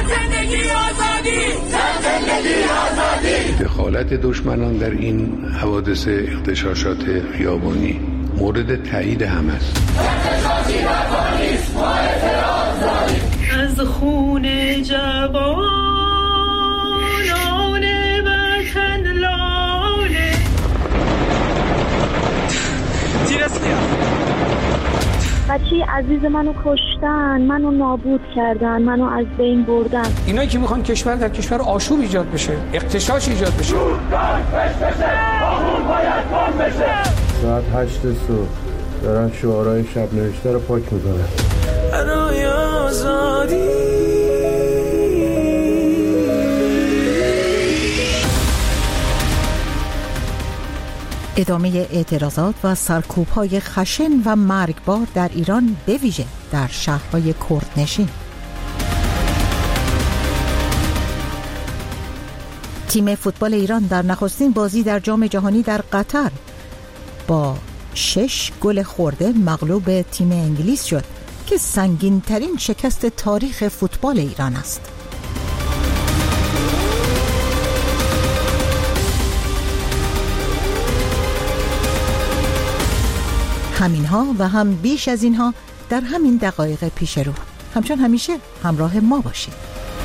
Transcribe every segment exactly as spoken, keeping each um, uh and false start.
زندگی آزادی، زندگی آزادی. دخالت دشمنان در این حوادث اغتشاشات خیابانی مورد تایید هم است. اغتشاشی رفاه نیست، ما اعتراض داریم. از خون جوانان وطن لاله. تیر اسلیا بچه عزیز منو کشتن، منو نابود کردن، منو از بین بردن. اینایی که میخوان کشور در کشور آشوب ایجاد بشه، اغتشاش ایجاد بشه. ساعت هشت صبح دارن شعارهای شب نوشته رو پاک میکنن. برای آزادی. ادامه اعتراضات و سرکوب‌های خشن و مرگبار در ایران، به ویژه در شهرهای کردنشین. تیم فوتبال ایران در نخستین بازی در جام جهانی در قطر با شش گل خورده مغلوب تیم انگلیس شد که سنگین‌ترین شکست تاریخ فوتبال ایران است. همینها و هم بیش از اینها در همین دقایق پیش رو. همچون همیشه همراه ما باشید.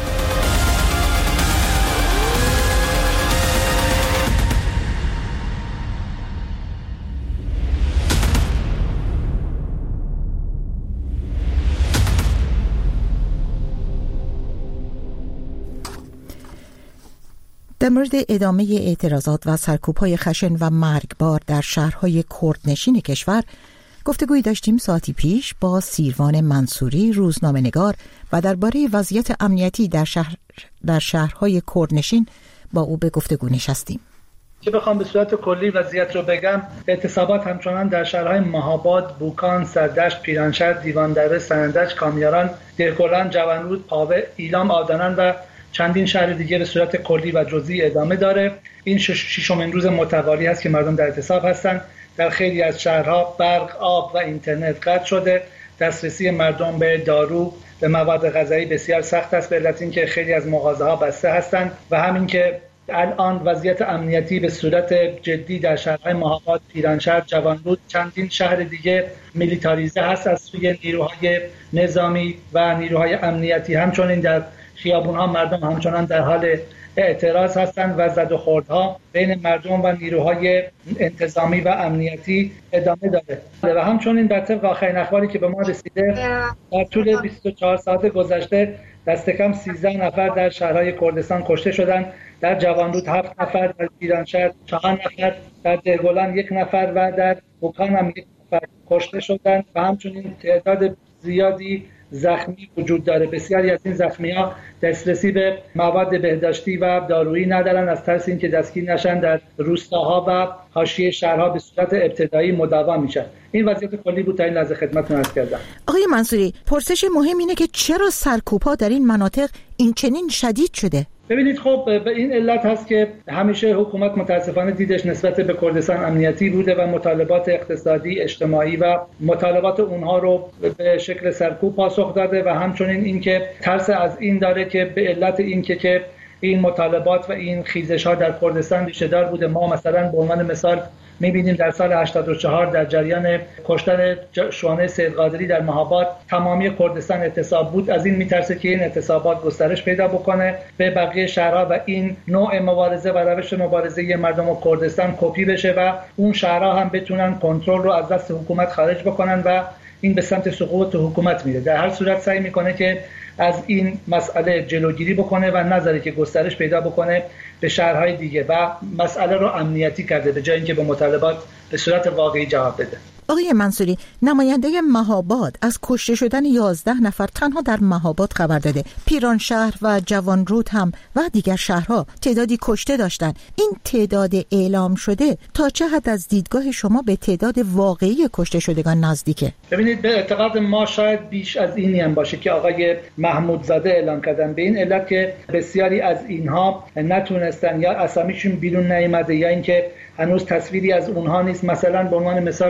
در مورد ادامه اعتراضات و سرکوب‌های خشن و مرگبار در شهرهای کردنشین کشور گفتگویی داشتیم ساعتی پیش با سیروان منصوری، روزنامه‌نگار، و درباره وضعیت امنیتی در شهر در شهرهای کردنشین با او به گفتگو نشستیم. که بخوام به صورت کلی وضعیت رو بگم، اعتصابات همچنان در شهرهای مهاباد، بوکان، سردشت، پیرانشهر، دیواندره، سنندج، کامیاران، دهگلان، جوانرود، پاوه، ایلام، آدانان و چندین شهر دیگه به صورت کلی و جزئی ادامه داره. این ششمین روز متوالی هست که مردم در اعتصاب هستند. در خیلی از شهرها برق، آب و اینترنت قطع شده. دسترسی مردم به دارو، به مواد غذایی بسیار سخت است به علت اینکه خیلی از مغازه‌ها بسته هستند و همین که الان وضعیت امنیتی به صورت جدی در شهرهای مهاباد، پیرانشهر، جوانرود، چندین شهر دیگه میلیتاریزه هست از سوی نیروهای نظامی و نیروهای امنیتی. همچنین در خیابون‌ها مردم همچنان در حال اعتراض هستند و زد و خوردها بین مردم و نیروهای انتظامی و امنیتی ادامه داره و همچنین در طبق آخرین اخباری که به ما رسیده در طول بیست و چهار ساعت گذشته دست کم سیزده نفر در شهرهای کردستان کشته شدند. در جوانرود هفت نفر، در پیرانشهر چهار نفر، در دهگلان یک نفر و در بوکان هم یک نفر کشته شدند و همچنین تعداد زیادی زخمی وجود داره. بسیاری از این زخمی‌ها دسترسی به مواد بهداشتی و دارویی ندارن از ترس اینکه دستگیر نشن در روستاها و حاشیه شهرها به صورت ابتدایی مداوم میشن. این وضعیت کلی بود تا این لحظه خدمتتون عرض کردم. آقای منصوری، پرسش مهم اینه که چرا سرکوب‌ها در این مناطق این چنین شدید شده؟ ببینید، خب به این علت هست که همیشه حکومت متاسفانه دیدش نسبت به کردستان امنیتی بوده و مطالبات اقتصادی، اجتماعی و مطالبات اونها رو به شکل سرکوب پاسخ داده و همچنین اینکه ترس از این داره که به علت اینکه که این مطالبات و این خیزش‌ها در کردستان ریشه‌دار بوده. ما مثلا به عنوان مثال می‌بینیم در سال هشتاد و چهار در جریان کشتن شوانه سیدقادری در مهاباد تمامی کردستان اعتصاب بود. از این میترسه که این اعتصابات گسترش پیدا بکنه به بقیه شهرها و این نوع مبارزه و روش مبارزه مردم کردستان کپی بشه و اون شهرها هم بتونن کنترل رو از دست حکومت خارج بکنن و این به سمت سقوط حکومت میره. در هر صورت سعی میکنه که از این مسئله جلوگیری بکنه و نذاره که گسترش پیدا بکنه به شهرهای دیگه و مسئله رو امنیتی کرده به جای اینکه به مطالبات به صورت واقعی جواب بده. آقای منصوری، نماینده مهاباد از کشته شدن یازده نفر تنها در مهاباد خبر داده. پیرانشهر و جوانرود هم و دیگر شهرها تعدادی کشته داشتن. این تعداد اعلام شده تا چه حد از دیدگاه شما به تعداد واقعی کشته شدگان نزدیکه؟ ببینید، به اعتقاد ما شاید بیش از اینی هم باشه که آقای محمودزاده اعلام کردن، به این علت که بسیاری از اینها نتونستن یا اسامیشون بیرون نیامده یا اینکه هنوز تصویری از اونها نیست. مثلا به عنوان مثال بگم در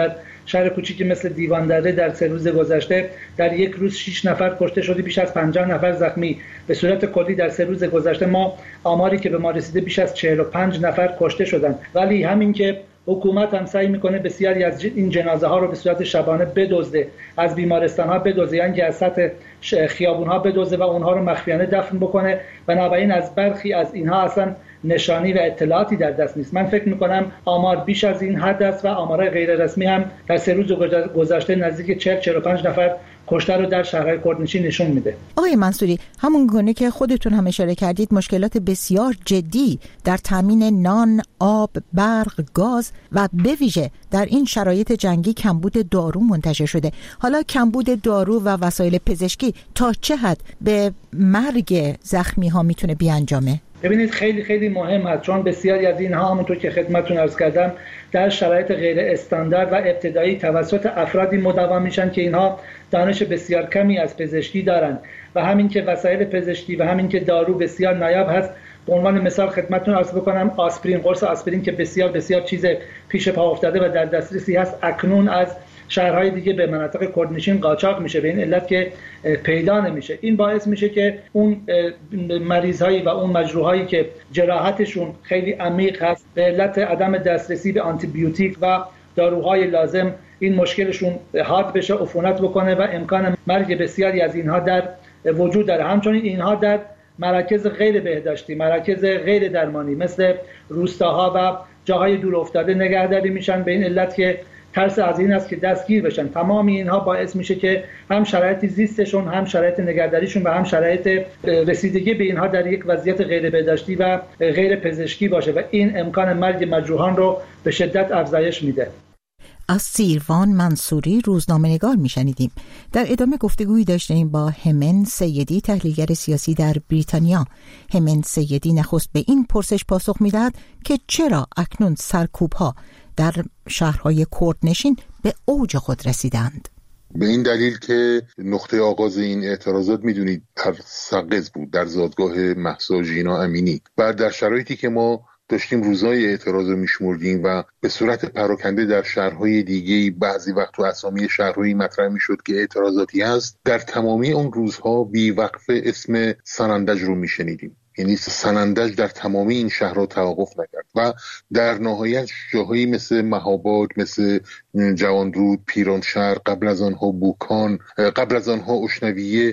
در شهر کوچیکی مثل دیواندره در سه روز گذشته در یک روز شش نفر کشته شده، بیش از پنجاه نفر زخمی. به صورت کلی در سه روز گذشته ما آماری که به ما رسیده بیش از چهل و پنج نفر کشته شدن. ولی همین که حکومت هم سعی میکنه بسیاری از این جنازه ها رو به صورت شبانه بدزده، از بیمارستان ها بدزده، یعنی از سطح خیابون ها بدزده و اونها رو مخفیانه دفن بکنه، بنابراین از برخی از اینها اصلا نشانی و اطلاعاتی در دست نیست. من فکر میکنم آمار بیش از این حد است و آمارهای غیر رسمی هم در سه روز گذشته نزدیک چهل چهل و پنج نفر کشته رو در شهرهای کردنشین نشون میده. آقای منصوری، همون گونه که خودتون هم اشاره کردید مشکلات بسیار جدی در تامین نان، آب، برق، گاز و به ویژه در این شرایط جنگی کمبود دارو منتشر شده. حالا کمبود دارو و وسایل پزشکی تا چه حد به مرگ زخمی ها میتونه بیانجامه؟ ببینید خیلی خیلی مهم هست، چون بسیاری از اینها همونطور که خدمتتون عرض کردم در شرایط غیر استاندارد و ابتدایی توسط افرادی مداوم میشن که اینها دانش بسیار کمی از پزشکی دارن و همین که وسایل پزشکی و همین که دارو بسیار نایاب هست. به عنوان مثال خدمتتون عرض بکنم آسپرین، قرص آسپرین که بسیار بسیار چیز پیش پا افتاده و در دسترسی هست، اکنون از شهرهای دیگه به مناطق کردنشین قاچاق میشه به این علت که پیدا نمیشه. این باعث میشه که اون مریضهایی و اون مجروحایی که جراحتشون خیلی عمیق هست به علت عدم دسترسی به آنتی بیوتیک و داروهای لازم این مشکلشون حاد بشه، عفونت بکنه و امکان مرگ بسیاری از اینها در وجود داره. همچنین اینها در مراکز غیر بهداشتی، مراکز غیر درمانی مثل روستاها و جاهای دور افتاده نگهداری میشن به این علت که ترس از این است که دستگیر بشن. تمام اینها باعث میشه که هم شرایط زیستشون، هم شرایط نگهداریشون و هم شرایط رسیدگی به اینها در یک وضعیت غیر بهداشتی و غیر پزشکی باشه و این امکان مرگ مجروحان رو به شدت افزایش میده. از سیروان منصوری، روزنامه‌نگار میشنیدیم. در ادامه گفتگویی داشتیم با همن سیدی، تحلیلگر سیاسی در بریتانیا. همن سیدی نخست به این پرسش پاسخ میدهد که چرا اکنون سرکوب‌ها در شهرهای کردنشین به اوج خود رسیدند. به این دلیل که نقطه آغاز این اعتراضات میدونید در سقز بود، در زادگاه مهسا ژینا امینی، و در شرایطی که ما داشتیم روزای اعتراض رو میشمردیم و به صورت پراکنده در شهرهای دیگه بعضی وقت تو اسامی شهرهایی مطرح میشد که اعتراضاتی هست، در تمامی اون روزها بی وقفه اسم سنندج رو میشنیدیم. یعنی سنندج در تمامی این شهرها توقف نکرد و در نهایت جاهایی مثل مهاباد، مثل جوانرود، پیرانشهر، قبل از آنها بوکان، قبل از آنها اشنویه،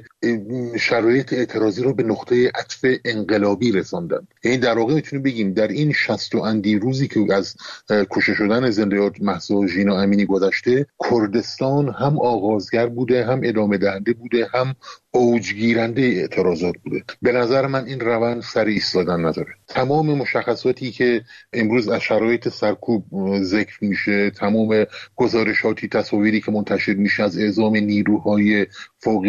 شرایط اعتراضی رو به نقطه عطف انقلابی رساندند. یعنی در واقع میتونیم بگیم در این شصت و اندی روزی که از کشته شدن زنده مهسا ژینا امینی گذشته، کردستان هم آغازگر بوده، هم ادامه دهنده بوده، هم اوجگیرنده اعتراضات بوده. به نظر من این روند سر ایستادن نداره. تمام مشخصاتی که امروز از شرایط سرکوب ذکر میشه، تمام گزارشاتی، تصاویری که منتشر میشه از اعزام نیروهای فوق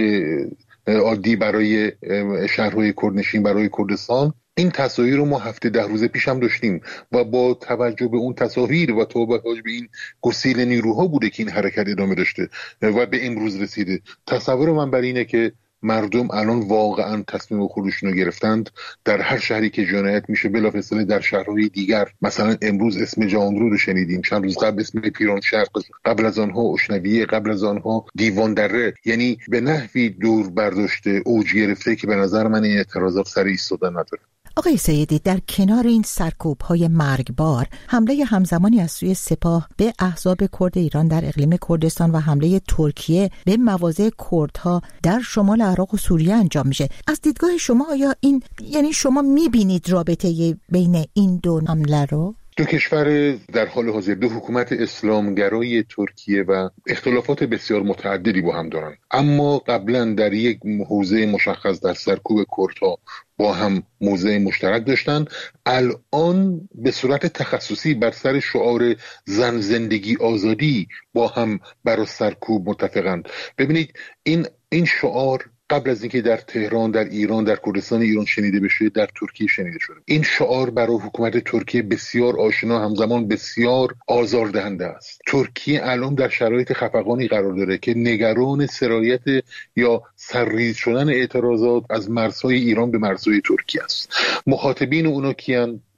عادی برای شهرهای کردنشین، برای کردستان، این تصاویر رو ما هفته ده روز پیش هم داشتیم و با توجه به اون تصاویر و توجه به این گسیل نیروها بوده که این حرکت ادامه داشته و به امروز رسیده. تصور من بر اینه که مردم الان واقعا تصمیم خودشون رو گرفتند. در هر شهری که جنایت میشه بلافاصله در شهرهای دیگر، مثلا امروز اسم جوانرود رو شنیدیم، چند روز قبل اسم پیرانشهر، قبل از آنها اشنویه، قبل از آنها دیواندره، یعنی به نحوی دور برداشته، اوج گرفته که به نظر من این اعتراضات سر ایستادن نداره. آقای سیدی، در کنار این سرکوب‌های مرگبار، حمله همزمانی از سوی سپاه به احزاب کرد ایران در اقلیم کردستان و حمله ترکیه به مواضع کردها در شمال عراق و سوریه انجام میشه. از دیدگاه شما آیا این، یعنی شما میبینید رابطه بین این دو حمله رو؟ دو کشور در حال حاضر، دو حکومت اسلامگرای ترکیه و اختلافات بسیار متعددی با هم دارن، اما قبلا در یک حوزه مشخص در سرکوب کردها با هم موضع مشترک داشتن. الان به صورت تخصصی بر سر شعار زن زندگی آزادی با هم برای سرکوب متفقند. ببینید این این شعار قبل از اینکه در تهران، در ایران، در کردستان ایران شنیده بشه، در ترکیه شنیده شده. این شعار برای حکومت ترکیه بسیار آشنا، همزمان بسیار آزاردهنده است. ترکیه الان در شرایط خفقانی قرار داره که نگران سرایت یا سرریز شدن اعتراضات از مرزهای ایران به مرزهای ترکیه است. مخاطبین اونا کیان؟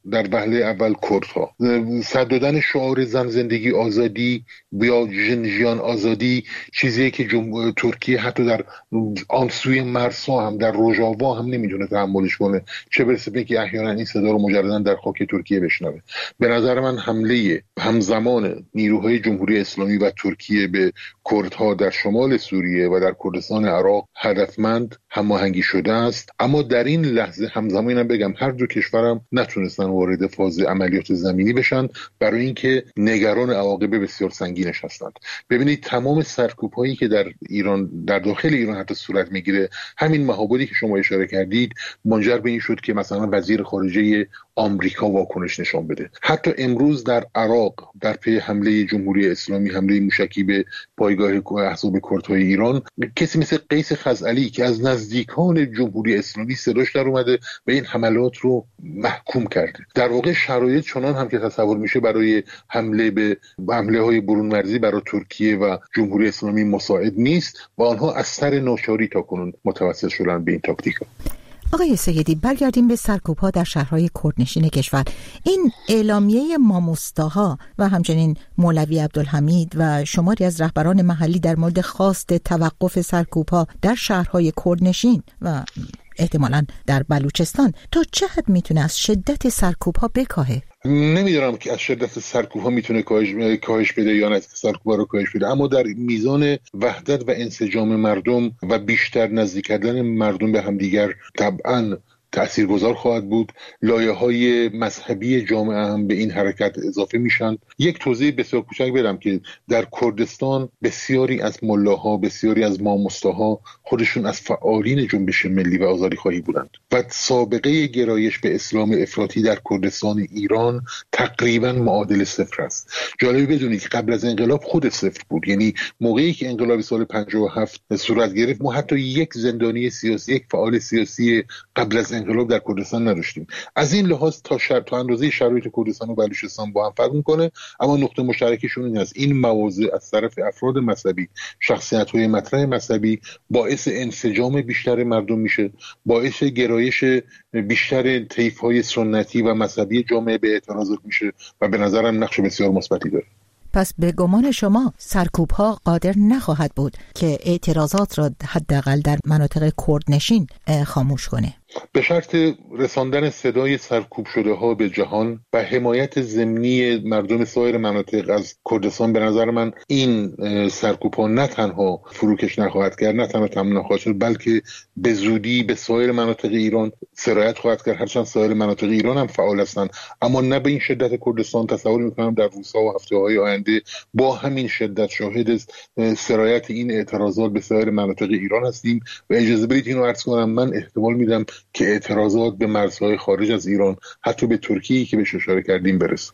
در وهله اول کردها، صد دادن شعار زن زندگی آزادی یا ژنژیان آزادی، چیزی که جم... ترکیه حتی در آن سوی مرسا هم در روژاوا هم نمیتونه تحملش کنه، چه برسه به که احیانا این صدا رو مجرداً در خاک ترکیه بشنوه. به نظر من حمله همزمان نیروهای جمهوری اسلامی و ترکیه به کردها در شمال سوریه و در کردستان عراق هدفمند هماهنگی شده است، اما در این لحظه همزمان هم بگم هر دو کشورم نتونستن وارد فاز عملیات زمینی بشن، برای اینکه نگران عواقب بسیار سنگینش هستند. ببینید تمام سرکوب‌هایی که در ایران، در داخل ایران حتی صورت میگیره، همین محابلی که شما اشاره کردید منجر به این شد که مثلا وزیر خارجه آمریکا واکنش نشان بده. حتی امروز در عراق در پی حمله جمهوری اسلامی، حمله موشکی به پایگاه احزاب کردهای ایران، کسی مثل قیس خزعلی که از نزدیکان جمهوری اسلامی صداش در اومده و این حملات رو محکوم کرده. در واقع شرایط چنان هم که تصور میشه برای حمله به حمله های برون مرزی برای ترکیه و جمهوری اسلامی مساعد نیست و آنها از سر ناچاری تاکنون متوسل شدن به این تاکتیک. آقای سیدی، برگردیم به سرکوب‌ها در شهرهای کردنشین کشور. این اعلامیه ماموستاها و همچنین مولوی عبدالحمید و شماری از رهبران محلی در مورد خواست توقف سرکوب‌ها در شهرهای کردنشین و احتمالاً در بلوچستان تا چه حد میتونه از شدت سرکوب‌ها بکاهه؟ نمیدونم که از شدت سرکوب‌ها میتونه کاهش کاهش بده یا نه سرکوب‌ها رو کاهش بده، اما در میزان وحدت و انسجام مردم و بیشتر نزدیک کردن مردم به همدیگر طبعاً تأثیرگذار خواهد بود. لایه‌های مذهبی جامعه هم به این حرکت اضافه میشن. یک توضیح بسیار کوچک بدم که در کردستان بسیاری از ملاها، بسیاری از ماموستاها خودشون از فعالین جنبش ملی و آزادیخواهی بودند و سابقه گرایش به اسلام افراطی در کردستان ایران تقریبا معادل صفر است. جالب بدونید که قبل از انقلاب خود صفر بود، یعنی موقعی که انقلاب سال پنجاه و هفت صورت گرفت ما حتی یک زندانی سیاسی، یک فعال سیاسی قبل از انقلاب در کردستان نداشتیم. از این لحاظ تا شر... تا اندازه شرایط کردستان و بلوچستان با هم فرق میکنه، اما نقطه مشترکشون این است: این مواضع از طرف افراد مذهبی، شخصیت‌های مطرح مذهبی باعث انسجام بیشتر مردم میشه، باعث گرایش بیشتر طیف‌های سنتی و مذهبی جامعه به اعتراضات میشه و به نظرم نقش بسیار مثبتی داره. پس به گمان شما سرکوب‌ها قادر نخواهد بود که اعتراضات را حداقل در مناطق کردنشین خاموش کنه؟ به شرط رساندن صدای سرکوب شده ها به جهان و حمایت ضمنی مردم سایر مناطق از کردستان، به نظر من این سرکوب ها نه تنها فروکش نخواهد کرد، نه تنها تمام نخواهد شد، بلکه به زودی به سایر مناطق ایران سرایت خواهد کرد. هرچند سایر مناطق ایران هم فعال هستند، اما نه به این شدت کردستان. تصور میکنم در روزها و هفته های آینده با همین شدت شاهد سرایت این اعتراضات به سایر مناطق ایران هستیم و اجازه بدید اینو عرض کنم، من احتمال میدم که اعتراضات به مرزهای خارج از ایران، حتی به ترکیه که بهش اشاره کردیم، برسه.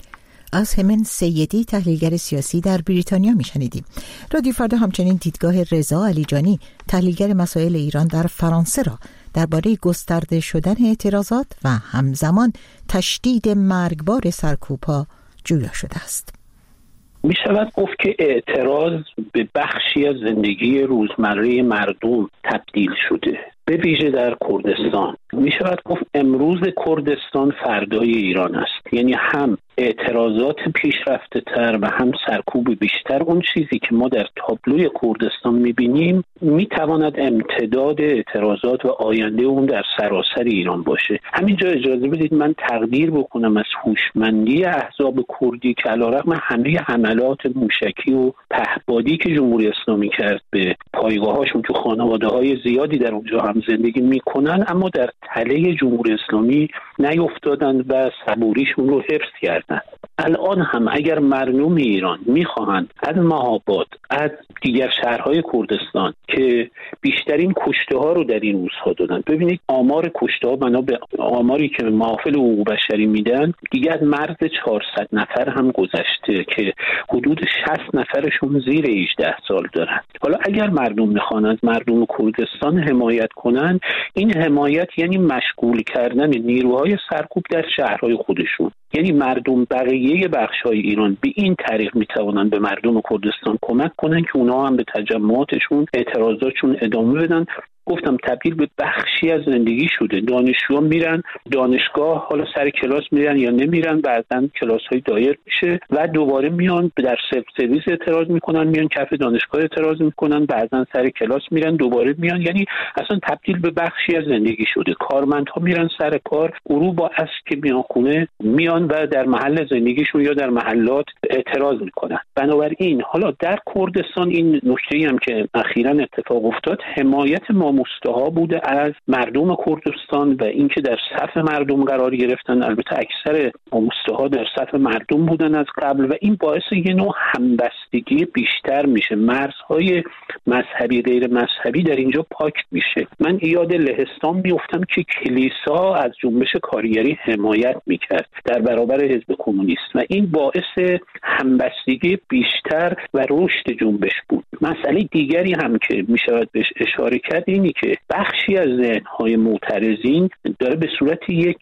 از همین سیدی، تحلیلگر سیاسی در بریتانیا میشنیدیم. رادیو فردا همچنین دیدگاه رضا علیجانی، تحلیلگر مسائل ایران در فرانسه را درباره گسترده شدن اعتراضات و همزمان تشدید مرگبار سرکوب‌ها جویا شده است. می شود گفت که اعتراض به بخشی از زندگی روزمره مردم تبدیل شده، به ویژه در کردستان. می شود گفت امروز کردستان فردای ایران است، یعنی هم اعتراضات پیشرفته تر و هم سرکوب بیشتر. اون چیزی که ما در تابلوی کردستان می بینیم می تواند امتداد اعتراضات و آینده اون در سراسر ایران باشه. همینجا اجازه بدید من تقدیر بکنم از هوشمندی احزاب کردی که علیرغم همه حملات موشکی و پهپادی که جمهوری اسلامی کرد به پایگاهاشون که خانواده‌های زیادی در اونجا هم زندگی میکنن، اما در تله جمهوری اسلامی نیفتادن و صبوریشون رو حفظ کردن. الان هم اگر مردم ایران میخواهند از مهاباد، از دیگر شهرهای کردستان که بیشترین کشته ها رو در این روزها دادن، ببینید آمار کشته ها بنا به آماری که محافل حقوق بشری میدن دیگه از مرز چهارصد نفر هم گذشته که حدود شصت نفرشون زیر هجده سال دارن. حالا اگر مردم میخوان از مردم کردستان حمایت کنن، این حمایت یعنی مشغول کردن نیروهای سرکوب در شهرهای خودشون. یعنی مردم بقیه بخش‌های ایران به این طریق میتوانند به مردم کردستان کمک کنن که اونا هم به تجمعاتشون، اعتراضاتشون ادامه بدن. گفتم تبدیل به بخشی بخشی از زندگی شده. دانشجوها میرن دانشگاه، حالا سر کلاس میرن یا نمیرن، بعدن کلاس‌های دایر میشه و دوباره میان در سلف سرویس اعتراض میکنن، میان کف دانشگاه اعتراض میکنن، بعدن سر کلاس میرن دوباره میان. یعنی اصلا تبدیل به بخشی از زندگی شده. کارمندها میرن سر کار، گروه با اسب که میان خونه میان و در محل زندگیشون یا در محلات اعتراض میکنن. بنابراین حالا در کردستان این نکته‌ای هم که اخیراً اتفاق افتاد، حمایت ماموسته‌ها بوده از مردم کردستان و اینکه در صف مردم قرار گرفتن. البته اکثر ماموسته‌ها در صف مردم بودن از قبل و این باعث یه نوع همبستگی بیشتر میشه. مرزهای مذهبی غیر مذهبی در اینجا پاک میشه. من یاد لهستان میافتم که کلیسا از جنبش کارگری حمایت میکرد در برابر حزب کمونیست و این باعث همبستگی بیشتر و رشد جنبش بود. مسئله دیگری هم که میشود بهش اشاره کرد اینی که بخشی از ذهن‌های معترضین داره به صورت یک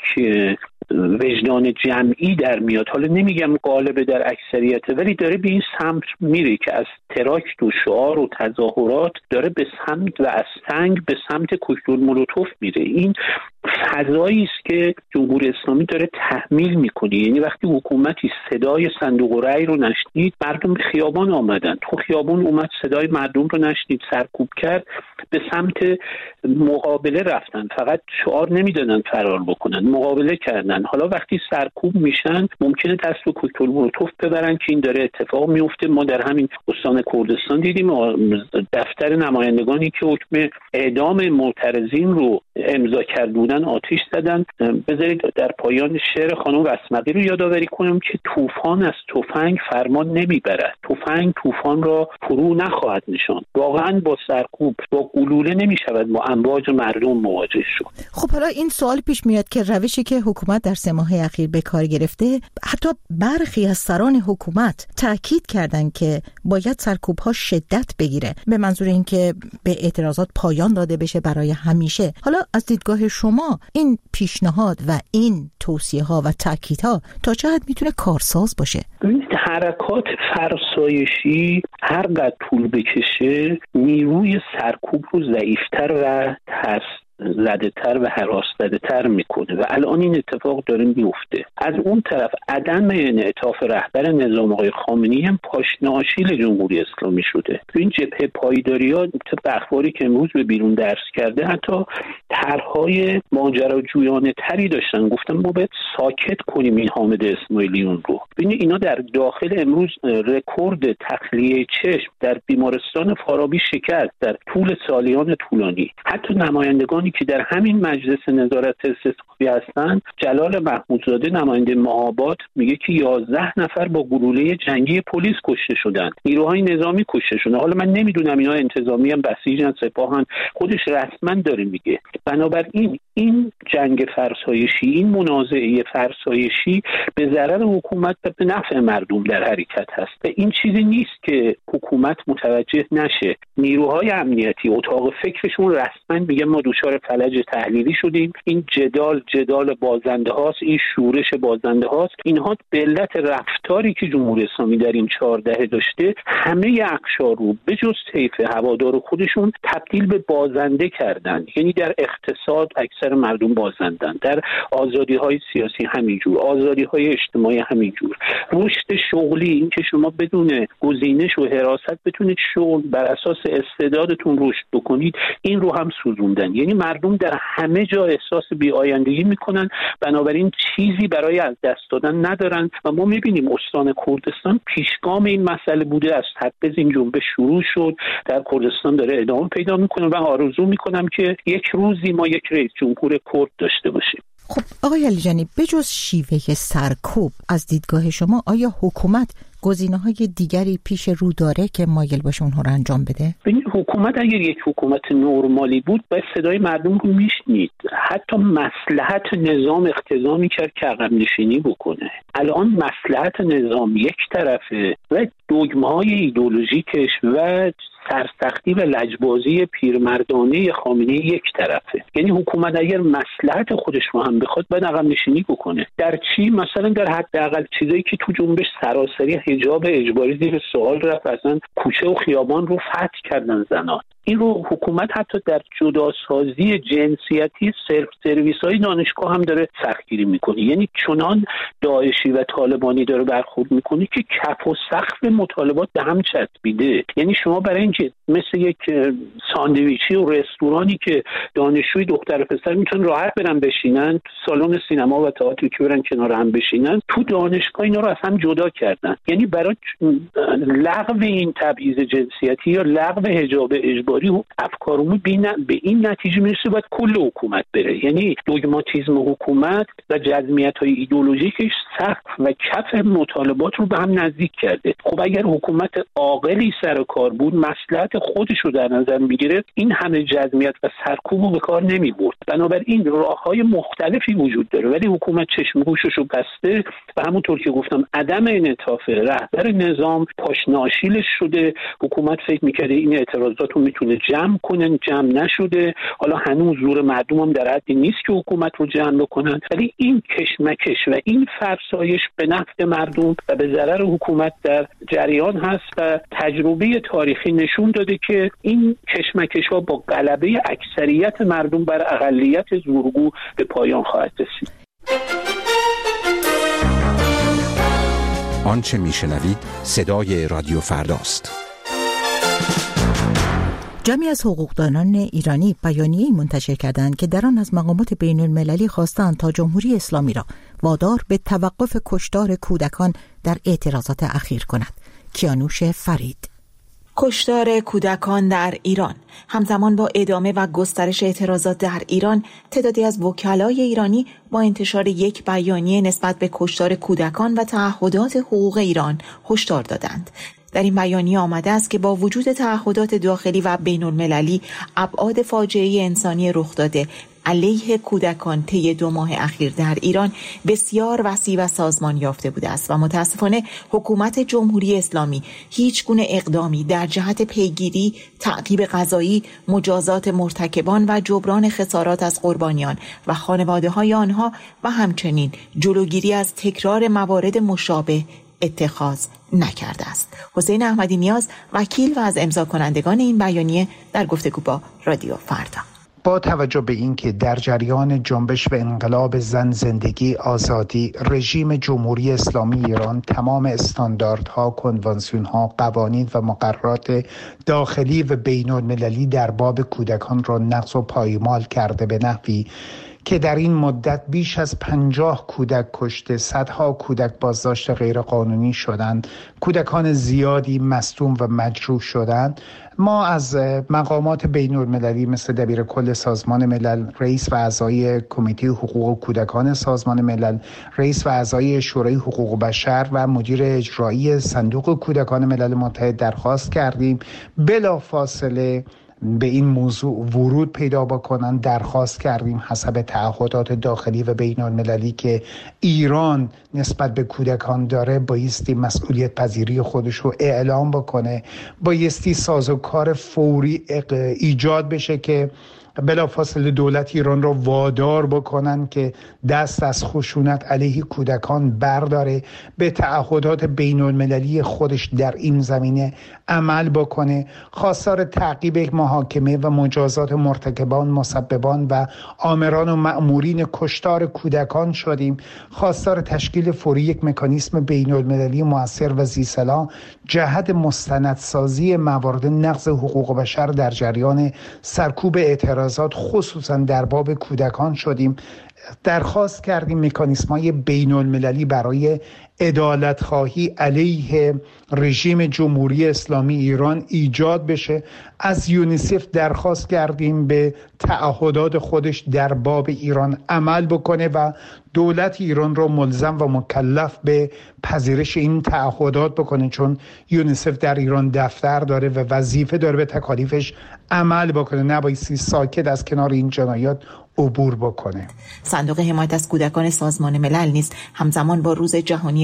وجدان جمعی در میاد. حالا نمیگم غالب در اکثریت، ولی داره به این سمت میره که از تراکت و شعار و تظاهرات داره به سمت و از سنگ به سمت کوکتل مولوتوف میره. این فضایی است که جمهوری اسلامی داره تحمیل میکنه. یعنی وقتی حکومتی صدای صندوق رای رو نشنید، مردم به خیابان آمدن. تو خیابان اومد، صدای مردم رو نشنید، سرکوب کرد، به سمت مقابله رفتن. فقط شعار نمیدادن فرار بکنن، مقابله کردن. حالا وقتی سرکوب میشن ممکنه دست به کوکتل مولوتوف ببرن که این داره اتفاق میفته. ما در همین استان کردستان دیدیم دفتر نمایندگانی که حکم اعدام معترضین رو امضا کرده بودن آتش زدن. بذارید در پایان شعر خانم رسمقی رو یادآوری کنم که طوفان از تفنگ فرمان نمیبرد، تفنگ طوفان را فرو نخواهد نشاند. واقعا با سرکوب با گلوله نمیشود با امواج مردم مواجه شد. خب حالا این سوال پیش میاد که روشی که حکومت در سه ماه اخیر به کار گرفته، حتی برخی از سران حکومت تاکید کردن که باید سرکوب‌ها شدت بگیره به منظور اینکه به اعتراضات پایان داده بشه برای همیشه. حالا از دیدگاه شما این پیشنهاد و این توصیه‌ها و تاکیدها تا چه حد میتونه کارساز باشه؟ این حرکات فرسایشی هر قدر طول بکشه نیروی سرکوب رو ضعیف‌تر و ترس زده تر و هراس زده تر میکنه و الان این اتفاق داره میفته. از اون طرف عدم انعطاف رهبر نظام آقای خامنه‌ای هم پاشنه آشیل جمهوری اسلامی شده. تو این جبهه پایداری ها طبق اخباری که امروز به بیرون درس کرده حتی طرحهای ماجراجویانه تری داشتن. گفتن ما باید ساکت کنیم این حامد اسماعیلیون رو. ببینید اینا در داخل امروز رکورد تخلیه چشم در بیمارستان فارابی شکست در طول سالیان طولانی. حتی نمایندگانی که در همین مجلس نظارت استثنایی هستند، جلال محمودزاده نماینده مهاباد میگه که یازده نفر با گلوله جنگی پلیس کشته شدند، نیروهای نظامی کشته شدند. حالا من نمیدونم اینا انتظامی هم بسیجن سپاهن، خودش رسما داره میگه. بنابراین این جنگ فرسایشی، این منازعه فرسایشی به ضرر حکومت و به نفع مردم در حرکت هست و این چیزی نیست که حکومت متوجه نشه. نیروهای امنیتی اتاق فکرشون رسما میگه ما دچار فلج تحلیلی شدیم، این جدال جدال بازنده هاست، این شورش بازنده هاست. اینها به علت رفتاری که جمهوری اسلامی در این چهار دهه داشته همه اقشار رو به جز طیف هوادار خودشون تبدیل به بازنده کردن. یعنی در اقتصاد اکثر مردم بازندن، در آزادی‌های سیاسی همینجور، آزادی‌های اجتماعی همینجور، رشد شغلی این که شما بدون گزینش و حراست بتونید شغل بر اساس استعدادتون رشد بکنید، این رو هم سوزوندن. یعنی مردم در همه جا احساس بی‌آیندگی میکنن، بنابراین چیزی برای از دست دادن ندارن و ما میبینیم استان کردستان پیشگام این مسئله بوده. از تبریز این جنبش شروع شد، در کردستان داره ادامه پیدا میکنه و آرزو میکنم که یک روزی ما یک رئیس جمهور کرد داشته باشیم. خب آقای علیجانی، بجز شیوه سرکوب از دیدگاه شما آیا حکومت گزینه‌های دیگری پیش رو داره که مایل باشه اونها رو انجام بده؟ ببین حکومت اگر یک حکومت نرمالی بود باید صدای مردم رو میشنید، حتی مصلحت نظام اقتضا میکرد که عقب نشینی بکنه. الان مصلحت نظام یک طرفه و دوگمه‌های ایدئولوژیکش و سرسختی و لجبازی پیرمردانه خامنه‌ای یک طرفه. یعنی حکومت اگر مصلحت خودش رو هم بخواد باید عقب نشینی بکنه. در چی؟ مثلا در حداقل چیزایی که تو جنبش سراسری حجاب اجباری زیر سوال رفت، اصلا کوچه و خیابان رو فتح کردن زنان. این رو حکومت حتی در جداسازی جنسیتی سلف سرویس های دانشگاه هم داره سختگیری میکنه. یعنی چنان داعشی و طالبانی داره برخورد میکنه که کف و سقف مطالبات به هم چسبیده. یعنی شما برای اینکه مثل یک ساندویچی و رستورانی که دانشجوی دختر و پسر میتونن راحت برن بشینن، سالن سینما و تئاتری که برن کنار هم بشینن، تو دانشگاه اینا رو از هم جدا کردن. یعنی برای لغو این تبعیض جنسیتی یا لغو حجاب اجباری و افکار عمومی به این نتیجه میرسه باید کل حکومت بره. یعنی دوگماتیسم حکومت و جزمیت‌های ایدئولوژیکش سقف و کف مطالبات رو به هم نزدیک کرده. خب اگر حکومت عاقلی سر کار بود، مصلحت خودش رو در نظر میگرفت، این همه جزمیت و سرکوب رو به کار نمیبرد. بنابراین راه‌های مختلفی وجود داره، ولی حکومت چشم گوشش رو بسته و همونطور که گفتم عدم انعطاف رهبر نظام پاشناشیلش شده. حکومت فکر میکرده این اعتراضات رو میتونه جمع کنن، جمع نشده. حالا هنوز زور مردم هم در حدی نیست که حکومت رو جمع بکنن، ولی این کشمکش و این فرسایش به نفع مردم و به ضرر حکومت در جریان هست و تجربه تاریخی نشون داده که این کشمکش ها با غلبه اکثریت مردم بر اقلیت زورگو به پایان خواهد رسید. آنچه میشنوید صدای رادیو فرداست. جمعی از حقوقدانان ایرانی بیانیه‌ای منتشر کردند که در آن از مقامات بین المللی خواستند تا جمهوری اسلامی را وادار به توقف کشتار کودکان در اعتراضات اخیر کند. کیانوش فرید. کشتار کودکان در ایران همزمان با ادامه و گسترش اعتراضات در ایران، تعدادی از وکلای ایرانی با انتشار یک بیانیه نسبت به کشتار کودکان و تعهدات حقوق ایران هشدار دادند. در این بیانیه آمده است که با وجود تعهدات داخلی و بین المللی، ابعاد فاجعه انسانی رخ داده علیه کودکان طی دو ماه اخیر در ایران بسیار وسیع و سازمان یافته بوده است و متاسفانه حکومت جمهوری اسلامی هیچ گونه اقدامی در جهت پیگیری، تعقیب قضایی، مجازات مرتکبان و جبران خسارات از قربانیان و خانواده‌های آنها و همچنین جلوگیری از تکرار موارد مشابه اتخاذ نکرده است. حسین احمدی نیاز، وکیل و از امضا کنندگان این بیانیه، در گفتگو با رادیو فردا. با توجه به اینکه در جریان جنبش به انقلاب زن، زندگی، آزادی، رژیم جمهوری اسلامی ایران تمام استانداردها، کنوانسیون‌ها، قوانین و مقررات داخلی و بین المللی در باب کودکان را نقض و پایمال کرده به نحوی که در این مدت بیش از پنجاه کودک کشته، صدها کودک بازداشت غیرقانونی شدند، کودکان زیادی مصدوم و مجروح شدند، ما از مقامات بین المللی مثل دبیر کل سازمان ملل، رئیس و اعضای کمیته حقوق کودکان سازمان ملل، رئیس و اعضای شورای حقوق بشر و مدیر اجرایی صندوق کودکان ملل متحد درخواست کردیم بلافاصله به این موضوع ورود پیدا بکنن. درخواست کردیم حسب تعهدات داخلی و بین المللی که ایران نسبت به کودکان داره بایستی مسئولیت پذیری خودش رو اعلام بکنه، بایستی سازوکار فوری ایجاد بشه که بلافاصله دولت ایران را وادار بکنن که دست از خشونت علیه کودکان برداره، به تعهدات بین المللی خودش در این زمینه عمل بکنه. خواستار تعقیب محاکمه و مجازات مرتکبان، مسببان و آمران و مأمورین کشتار کودکان شدیم. خواستار تشکیل فوری یک مکانیزم بین المللی مؤثر و ذی‌صلاح جهت مستندسازی موارد نقض حقوق بشر در جریان سرکوب اعتراضات خصوصا در باب کودکان شدیم. درخواست کردیم مکانیزم‌های بین المللی برای عدالت خواهی علیه رژیم جمهوری اسلامی ایران ایجاد بشه. از یونیسف درخواست کردیم به تعهدات خودش در باب ایران عمل بکنه و دولت ایران را ملزم و مکلف به پذیرش این تعهدات بکنه، چون یونیسف در ایران دفتر داره و وظیفه داره به تکالیفش عمل بکنه، نبایستی ساکت از کنار این جنایات عبور بکنه. صندوق حمایت از کودکان سازمان ملل نیز همزمان با روز جهانی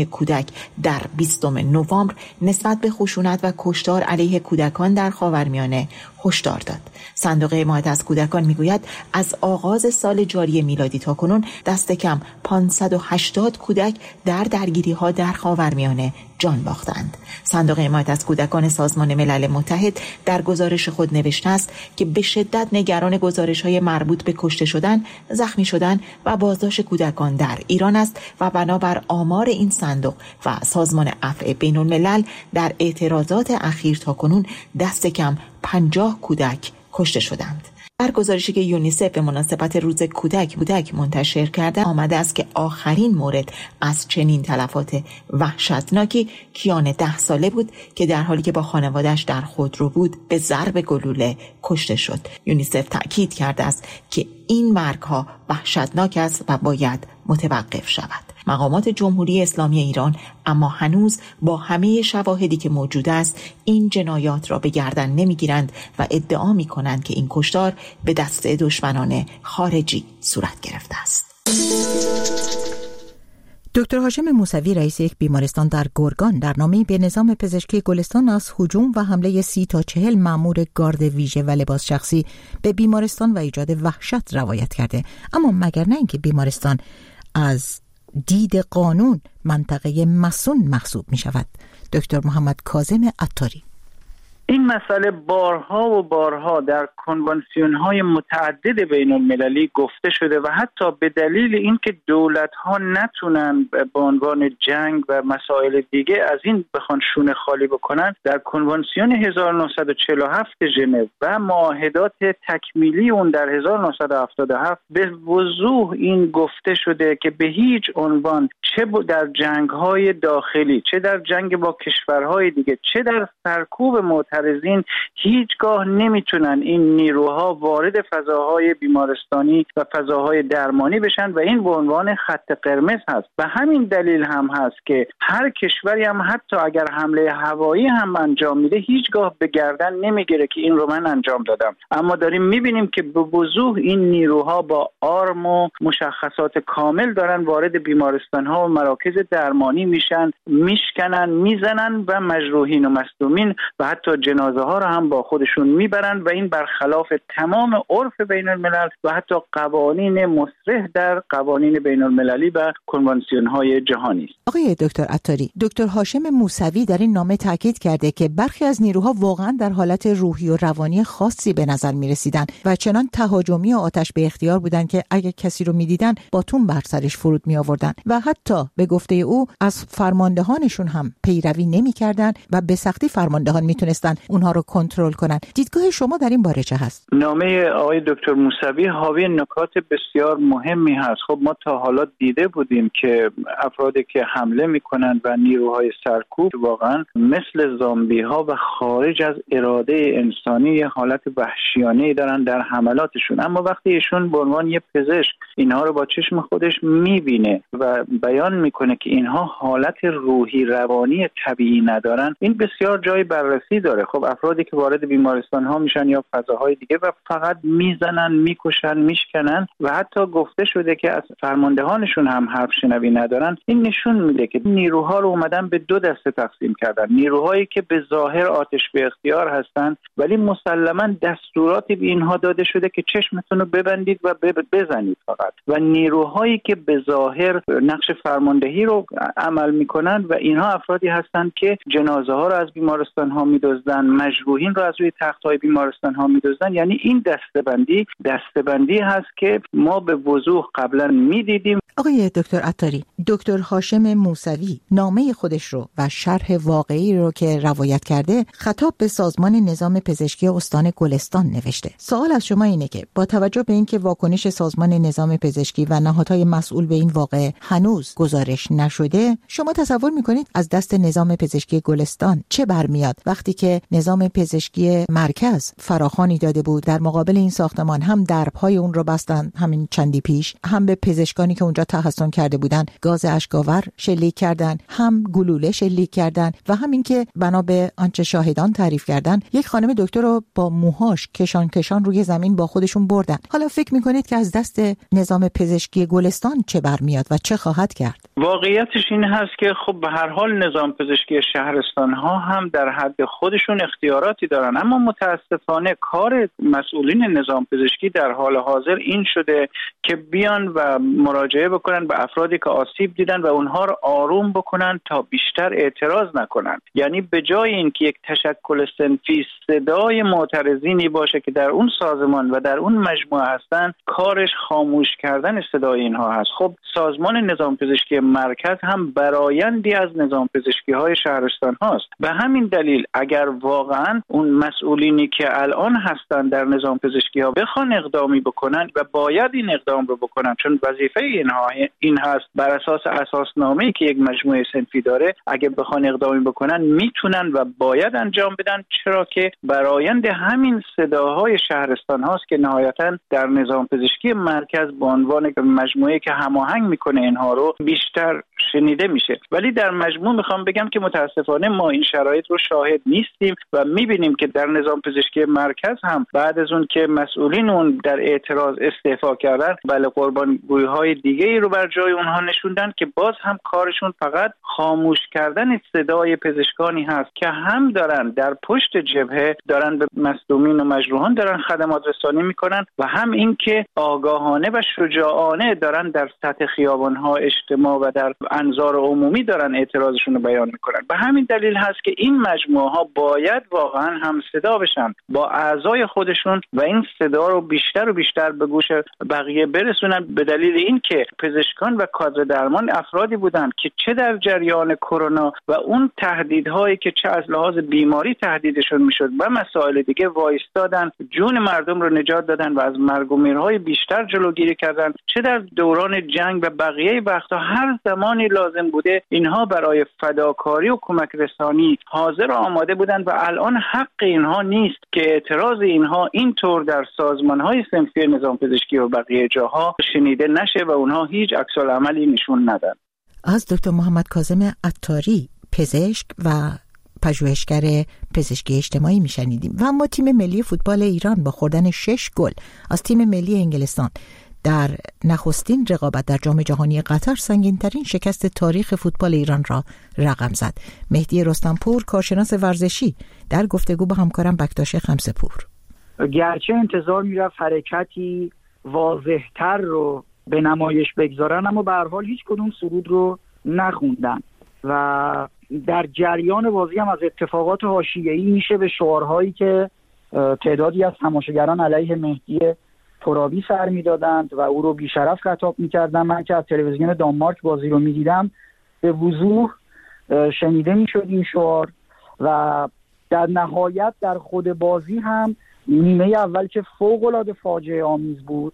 کودک در بیستم نوامبر نسبت به خشونت و کشتار علیه کودکان در خاورمیانه هشدار داد. صندوق حمایت از کودکان میگوید از آغاز سال جاری میلادی تا کنون دست کم پانصد و هشتاد کودک در درگیری‌ها در خاورمیانه جان باختند. صندوق حمایت از کودکان سازمان ملل متحد در گزارش خود نوشته است که به شدت نگران گزارش‌های مربوط به کشته شدن، زخمی شدن و بازداشت کودکان در ایران است و بنابر آمار این صندوق و سازمان عفو بین‌الملل در اعتراضات اخیر تا کنون دست کم پنجاه کودک کشته شدند. در گزارشی که یونیسف به مناسبت روز کودک کودک منتشر کرده آمده است که آخرین مورد از چنین تلفات وحشتناکی کیان ده ساله بود که در حالی که با خانواده‌اش در خودرو بود به ضرب گلوله کشته شد. یونیسف تأکید کرده است که این مرگ‌ها وحشتناک است و باید متوقف شود. مقامات جمهوری اسلامی ایران اما هنوز با همه شواهدی که موجود است این جنایات را به گردن نمیگیرند و ادعا میکنند که این کشتار به دست دشمنان خارجی صورت گرفته است. دکتر هاشم موسوی رئیس یک بیمارستان در گرگان در نامه‌ای به نظام پزشکی گلستان از هجوم و حمله سی تا چهل مأمور گارد ویژه و لباس شخصی به بیمارستان و ایجاد وحشت روایت کرده. اما مگر نه اینکه بیمارستان از دید قانون منطقه مسون محسوب می شود؟ دکتر محمد کاظم عطاری: این مسئله بارها و بارها در کنوانسیون‌های متعدد بین المللی گفته شده و حتی به دلیل اینکه دولت‌ها نتونن به عنوان جنگ و مسائل دیگه از این بخوان شونه خالی بکنن، در کنوانسیون هزار و نهصد و چهل و هفت ژنو و معاهدات تکمیلی اون در هزار و نهصد و هفتاد و هفت به وضوح این گفته شده که به هیچ عنوان چه در جنگ‌های داخلی، چه در جنگ با کشورهای دیگه، چه در سرکوب معترضین هیچگاه نمیتونن این نیروها وارد فضاهای بیمارستانی و فضاهای درمانی بشن و این به عنوان خط قرمز هست. و همین دلیل هم هست که هر کشوری هم حتی اگر حمله هوایی هم انجام میده هیچگاه به گردن نمیگیره که این رو من انجام دادم. اما داریم میبینیم که به وضوح این نیروها با آرم و مشخصات کامل دارن وارد بیمارستانها و مراکز درمانی میشن، میشکنن، میزنن و مجروحین و مصدومین و حتی جنازه ها را هم با خودشون میبرن و این برخلاف تمام عرف بین الملل و حتی قوانین مصرح در قوانین بین المللی و کنوانسیون های جهانی است. آقای دکتر عطاری، دکتر هاشم موسوی در این نامه تاکید کرده که برخی از نیروها واقعا در حالت روحی و روانی خاصی به نظر می رسیدن و چنان تهاجمی و آتش به اختیار بودن که اگه کسی رو میدیدن باتون بر سرش فرود می آوردن و حتی به گفته او از فرماندهانشون هم پیروی نمی‌کردن و به سختی فرماندهان میتونستن اونها رو کنترل کنن. دیدگاه شما در این باره چه هست؟ نامه آقای دکتر موسوی حاوی نکات بسیار مهمی هست. خب ما تا حالا دیده بودیم که افرادی که حمله میکنن و نیروهای سرکوب واقعا مثل زامبی ها و خارج از اراده انسانی حالت وحشیانه دارن در حملاتشون، اما وقتی ایشون به عنوان یه پزشک اینها رو با چشم خودش میبینه و بیان میکنه که اینها حالت روحی روانی طبیعی ندارن، این بسیار جای بررسی داره. خب افرادی که وارد بیمارستان ها میشن یا فضاهای دیگه و فقط میزنن، میکشن، میشکنن و حتی گفته شده که از فرماندهانشون هم حرف شنوی ندارن، این نشون میده که نیروها رو اومدن به دو دسته تقسیم کردن. نیروهایی که به ظاهر آتش به اختیار هستن ولی مسلماً دستوراتی به اینها داده شده که چشمتون رو ببندید و بزنید فقط، و نیروهایی که به ظاهر نقش فرماندهی رو عمل میکنن و اینها افرادی هستند که جنازه ها رو از بیمارستان ها میدزدن، مجروحین رو از روی تخت های بیمارستان ها میدزدن. یعنی این دسته‌بندی دسته‌بندی هست که ما به وضوح قبلا میدیدیم. آقای دکتر عطاری، دکتر هاشم موسوی نامه خودش رو و شرح واقعی رو که روایت کرده خطاب به سازمان نظام پزشکی استان گلستان نوشته. سوال از شما اینه که با توجه به اینکه واکنش سازمان نظام پزشکی و نهادهای مسئول به این واقعه هنوز گزارش نشده، شما تصور میکنید از دست نظام پزشکی گلستان چه برمیاد وقتی که نظام پزشکی مرکز فراخوانی داده بود در مقابل این ساختمان هم درب‌های اون رو بستن همین چندی پیش، هم به پزشکانی که اونجا تحصن کرده بودن گاز اشک‌آور شلیک کردن، هم گلوله شلیک کردن و همین که بنا به آنچه شاهدان تعریف کردن یک خانم دکتر رو با موهاش کشان کشان روی زمین با خودشون بردن. حالا فکر میکنید که از دست نظام پزشکی گلستان چه برمیاد و چه خواهد کرد؟ واقعیتش این هست که خب به هر حال نظام پزشکی شهرستان ها هم در حد خودشون اختیاراتی دارن، اما متاسفانه کار مسئولین نظام پزشکی در حال حاضر این شده که بیان و مراجعه بکنن به افرادی که آسیب دیدن و اونها رو آروم بکنن تا بیشتر اعتراض نکنن. یعنی به جای اینکه یک تشکل صنفی صدای معترضینی باشه که در اون سازمان و در اون مجموعه هستن، کارش خاموش کردن صدای اینها هست. خب سازمان نظام پزشکی مرکز هم برآیندی از نظام پزشکی های شهرستان هاست. به همین دلیل اگر واقعا اون مسئولینی که الان هستن در نظام پزشکی ها بخوان اقدامی بکنن و باید این اقدام رو بکنن، چون وظیفه اینها این هست بر اساس اساسنامه‌ای که یک مجموعه صنفی داره، اگه بخوان اقدامی بکنن میتونن و باید انجام بدن، چرا که برآیند همین صداهای شهرستان هاست که نهایتا در نظام پزشکی مرکز به عنوان مجموعه که هماهنگ میکنه اینها رو بیشتر شنیده میشه. ولی در مجموع میخوام بگم که متاسفانه ما این شرایط رو شاهد نیستیم و میبینیم که در نظام پزشکی مرکز هم بعد از اون که مسئولین اون در اعتراض استعفا کردن، بله قربانگویی های دیگه ای رو بر جای اونها نشوندن که باز هم کارشون فقط خاموش کردن صدای پزشکانی هست که هم دارن در پشت جبهه دارن به مصدومین و مجروحان دارن خدمات رسانی میکنن و هم این که آگاهانه و شجاعانه دارن در سطح خیابان‌ها، اجتماع و در انظار عمومی دارن اعتراضشون رو بیان میکنن. به همین دلیل هست که این مجموعه ها باید واقعا هم صدا بشن با اعضای خودشون و این صدا رو بیشتر و بیشتر به گوش بقیه برسونن، به دلیل این که پزشکان و کادر درمان افرادی بودن که چه در جریان کرونا و اون تهدیدهایی که چه از لحاظ بیماری تهدیدشون میشد و مسائل دیگه وایستادن، جون مردم رو نجات دادن و از مرگ و میرهای بیشتر جلوگیری کردن، چه در دوران جنگ و بقیه وقتا هر زمانی لازم بوده اینها برای فداکاری و کمک رسانی حاضر و آماده بودن و الان حق اینها نیست که اعتراض اینها اینطور در سازمان‌های صنفی نظام پزشکی و بقیه جاها شنیده نشه و اونها هیچ عکس‌العملی نشون ندن. از دکتر محمد کاظم عطاری، پزشک و پژوهشگر پزشکی اجتماعی میشنیدیم. و اما تیم ملی فوتبال ایران با خوردن شش گل از تیم ملی انگلستان در نخستین رقابت در جام جهانی قطر سنگین‌ترین شکست تاریخ فوتبال ایران را رقم زد. مهدی رستمپور، کارشناس ورزشی، در گفتگو با همکارم بکتاش خمسه‌پور: گرچه انتظار میرفت حرکتی واضح‌تر رو به نمایش بگذارن، اما به هر حال هیچ کدوم سرود رو نخوندن و در جریان بازی هم از اتفاقات حاشیه‌ای میشه به شعارهایی که تعدادی از تماشاگران علیه مهدی ترابی سر میدادند و او رو بیشرف خطاب میکردن. من که از تلویزیون دانمارک بازی رو میدیدم به وضوح شنیده میشد این شعار و در نهایت در خود بازی هم نیمه اول که فوق‌العاده فاجعه آمیز بود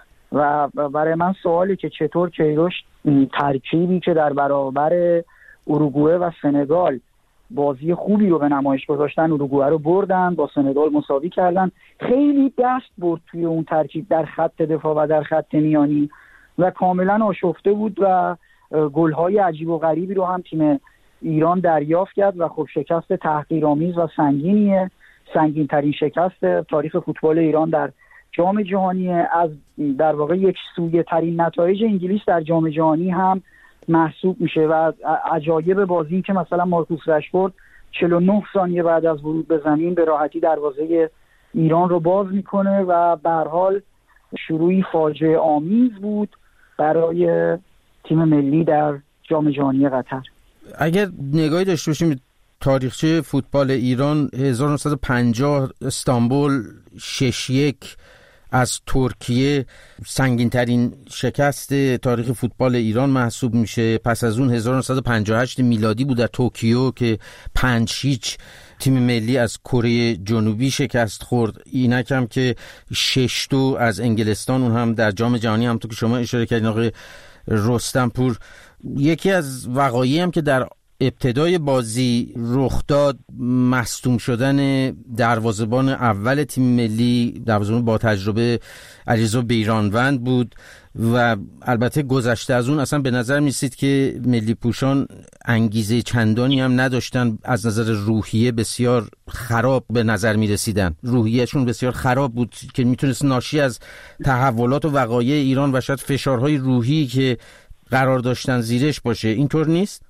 و برای من سوالی که چطور کیروش ترکیبی که در برابر اوروگوئه و سنگال بازی خوبی رو به نمایش گذاشتن، اوروگوئه رو بردن، با سنگال مساوی کردن، خیلی دست برد توی اون ترکیب در خط دفاع و در خط میانی و کاملا آشفته بود و گل‌های عجیب و غریبی رو هم تیم ایران دریافت کرد و خب شکست تحقیرآمیز و سنگینیه، سنگین ترین شکست تاریخ فوتبال ایران در جام جهانی. از در واقع یک سویه ترین نتایج انگلیس در جام جهانی هم محسوب میشه و عجایب بازی که مثلا مارکوس رشفورد چهل و نه ثانیه بعد از ورود به زمین به راحتی دروازه ایران رو باز میکنه و به هر حال شروعی فاجعه آمیز بود برای تیم ملی در جام جهانی قطر. اگر نگاهی داشته باشیم تاریخچه فوتبال ایران، هزار و نهصد و پنجاه استانبول شش یک از ترکیه سنگین ترین شکست تاریخ فوتبال ایران محسوب میشه. پس از اون هزار و نهصد و پنجاه و هشت میلادی بود در توکیو که پنج هیچ تیم ملی از کره جنوبی شکست خورد. اینک هم که شش دو از انگلستان، اون هم در جام جهانی، هم تو که شما اشاره کردین آقای رستمپور. یکی از وقایعی هم که در ابتدای بازی رخ داد مصدوم شدن دروازه‌بان اول تیم ملی، دروازه‌بان با تجربه علیرضا بیرانوند بود و البته گذشته از اون اصلا به نظر می‌رسید که ملی پوشان انگیزه چندانی هم نداشتن، از نظر روحیه بسیار خراب به نظر می‌رسیدن، روحیه‌شون بسیار خراب بود که میتونست ناشی از تحولات و وقایع ایران و شاید فشارهای روحی که قرار داشتن زیرش باشه. اینطور نیست؟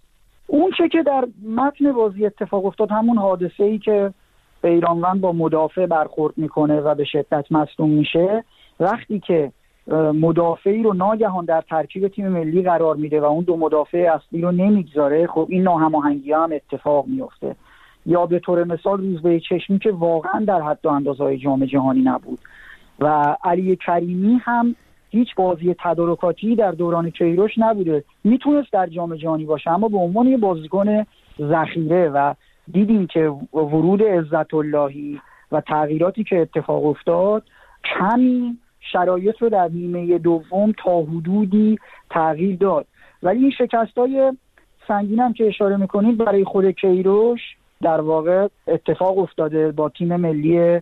اون چه که در متن بازی اتفاق افتاد همون حادثه‌ای که بیرانوند با مدافع برخورد میکنه و به شدت مصدوم میشه، وقتی که مدافعی رو ناگهان در ترکیب تیم ملی قرار میده و اون دو مدافع اصلی رو نمیگذاره، خب این ناهماهنگی هم اتفاق میفته. یا به طور مثال روزبه چشمی که واقعا در حد و اندازه‌های جام جهانی نبود و علی کریمی هم هیچ بازی تدارکاتی در دوران کیروش نبوده، میتونست در جام جهانی باشه اما به عنوان یه بازیکن ذخیره و دیدیم که ورود عزت اللهی و تغییراتی که اتفاق افتاد کمی شرایط رو در نیمه دوم تا حدودی تغییر داد. ولی این شکست‌های سنگین هم که اشاره میکنید برای خود کیروش در واقع اتفاق افتاده. با تیم ملی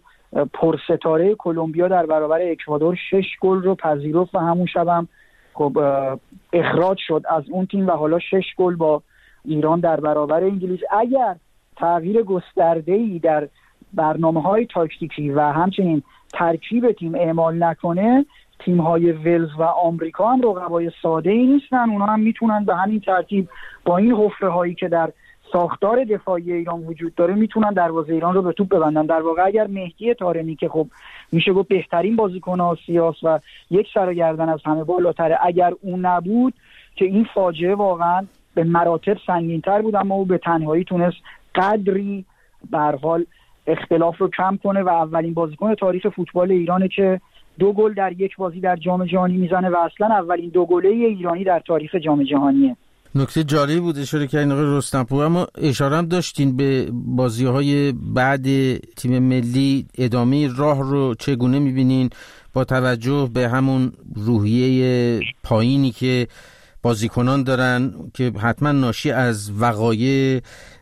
پرستاره کلمبیا در برابر اکوادور شش گل رو پذیرفت و همون شبم خب اخراج شد از اون تیم و حالا شش گل با ایران در برابر انگلیس. اگر تغییر گسترده‌ای در برنامه‌های تاکتیکی و همچنین ترکیب تیم اعمال نکنه، تیم‌های ولز و آمریکا هم رقبای ساده‌ای نیستن. اونها هم میتونن به همین ترتیب با این حفره‌هایی که در ساختار دفاعی ایران وجود داره میتونن دروازه ایران رو به توپ ببندن. در واقع اگر مهدی طارمی که خب میشه گفت بهترین بازیکن آسیاست و یک سر و گردن از همه بالاتره، اگر اون نبود که این فاجعه واقعا به مراتب سنگین‌تر بود، اما او به تنهایی تونست قدری به هر حال اختلاف رو کم کنه و اولین بازیکن تاریخ فوتبال ایرانه که دو گل در یک بازی در جام جهانی میزنه و اصلا اولین دو گله ایرانی در تاریخ جام جهانیه. نکته جالبی بود اشاره کردین آقای رستمپور، اما اشاره هم داشتین به بازی‌های بعد تیم ملی. ادامه راه رو چگونه می‌بینین با توجه به همون روحیه پایینی که بازیکنان دارن که حتما ناشی از وقایع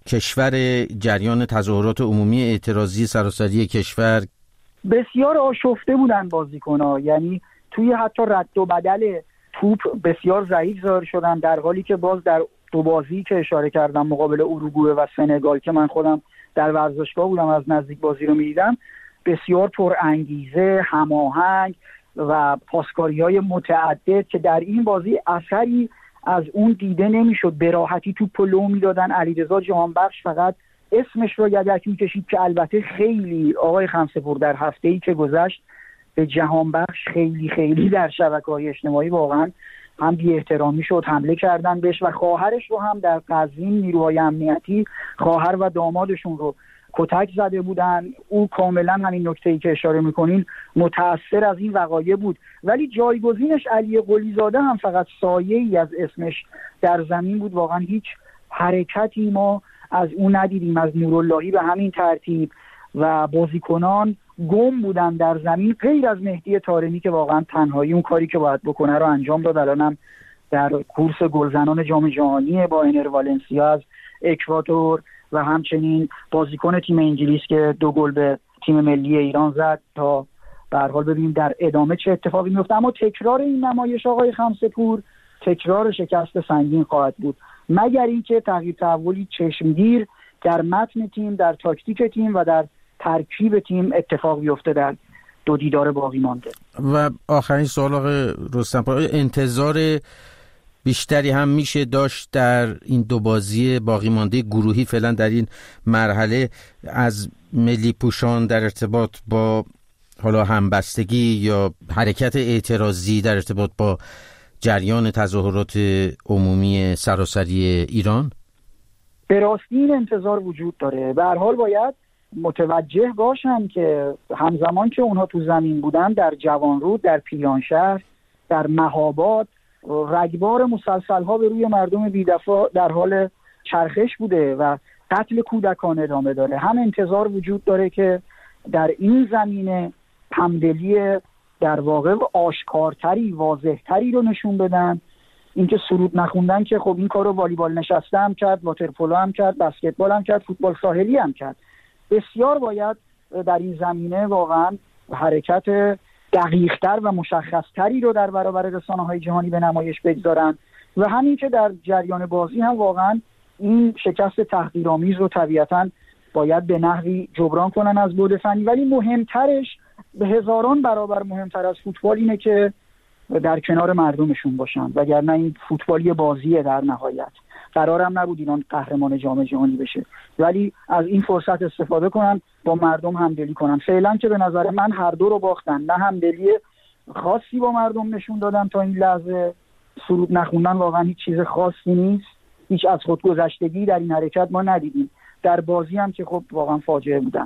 کشور، جریان تظاهرات عمومی اعتراضی سراسری کشور؟ بسیار آشفته بودن بازیکن‌ها، یعنی توی حتی رد و بدل توپ بسیار ضعیف ظاهر شدن، در حالی که باز در دو بازی که اشاره کردم مقابل اروگوئه و سنگال که من خودم در ورزشگاه بودم از نزدیک بازی رو می‌دیدم، بسیار پر انگیزه، هماهنگ و پاسکاری‌های متعدد که در این بازی اثری از اون دیده نمی‌شد. به راحتی توپ لو می‌دادن. علیرضا جهانبخش فقط اسمش رو یدک می‌کشید که البته خیلی آقای خمسه‌پور در هفته‌ای که گذشت به جهانبخش خیلی خیلی در شبکه‌های اجتماعی واقعا هم بی احترامی شد، حمله کردن بهش و خواهرش رو هم در قزوین نیروهای امنیتی خواهر و دامادشون رو کتک زده بودن. او کاملا همین نکته‌ای که اشاره میکنین متأثر از این وقایع بود، ولی جایگزینش علی قلیزاده هم فقط سایه‌ای از اسمش در زمین بود. واقعا هیچ حرکتی ما از او ندیدیم، از نوراللهی به همین ترتیب و بازیکنان گم بودن در زمین غیر از مهدی طارمی که واقعا تنهایی اون کاری که باید بکنه رو انجام داد. الانم در کورس گلزنان جام جهانی با انر والنسیا از اکوادور و همچنین بازیکن تیم انگلیس که دو گل به تیم ملی ایران زد تا به هر حال ببینیم در ادامه چه اتفاقی میفته. اما تکرار این نمایش آقای خمسه‌پور تکرار شکست سنگین خواهد بود، مگر اینکه تغییر تحولی چشمگیر در متن تیم، در تاکتیک تیم و در ترکیب تیم اتفاق بیفته در دو دیدار باقی مانده. و آخرین سوال آقای رستمپور، انتظار بیشتری هم میشه داشت در این دو بازی باقی مانده گروهی فعلا در این مرحله از ملی پوشان در ارتباط با حالا همبستگی یا حرکت اعتراضی در ارتباط با جریان تظاهرات عمومی سراسری ایران؟ به راستی این انتظار وجود داره. به هر حال باید متوجه باشن که همزمان که اونها تو زمین بودن در جوانرود، در پیرانشهر، در مهاباد رگبار مسلسل‌ها به روی مردم بی‌دفاع در حال چرخش بوده و قتل کودکان ادامه داره. هم انتظار وجود داره که در این زمینه همدلی در واقع آشکارتری، واضحتری رو نشون بدن. اینکه سرود نخوندن که خب این کارو والیبال نشسته هم کرد، واترپولو هم کرد، بسکتبال هم کرد، فوتبال ساحلی هم کرد. بسیار باید در این زمینه واقعا حرکت دقیق‌تر و مشخص‌تری رو در برابر رسانه‌های جهانی به نمایش بگذارن و همین که در جریان بازی هم واقعا این شکست تحقیرآمیز رو طبیعتاً باید به نحوی جبران کنن از بعد فنی. ولی مهمترش، به هزاران برابر مهمتر از فوتبال اینه که در کنار مردمشون باشن، وگرنه این فوتبالی بازیه در نهایت. قرارم نبود ایران قهرمان جام جهانی بشه، ولی از این فرصت استفاده کنن با مردم همدلی کنن. فعلا که به نظر من هر دو رو باختن، نه همدلی خاصی با مردم نشون دادن تا این لحظه. سرود نخوندن واقعا هیچ چیز خاصی نیست، هیچ از خودگذشتگی در این حرکت ما ندیدیم. در بازی هم که خب واقعا فاجعه بودن.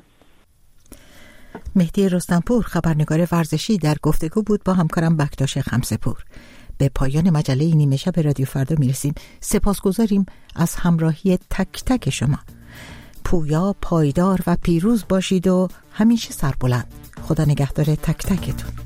مهدی رستمپور خبرنگار ورزشی در گفتگو بود با همکارم بکتاش خمسه‌پور. به پایان مجله نیمه شب رادیو فردا میرسیم. سپاسگزاریم از همراهی تک تک شما. پویا، پایدار و پیروز باشید و همیشه سربلند. خدا نگهدار تک تکتون.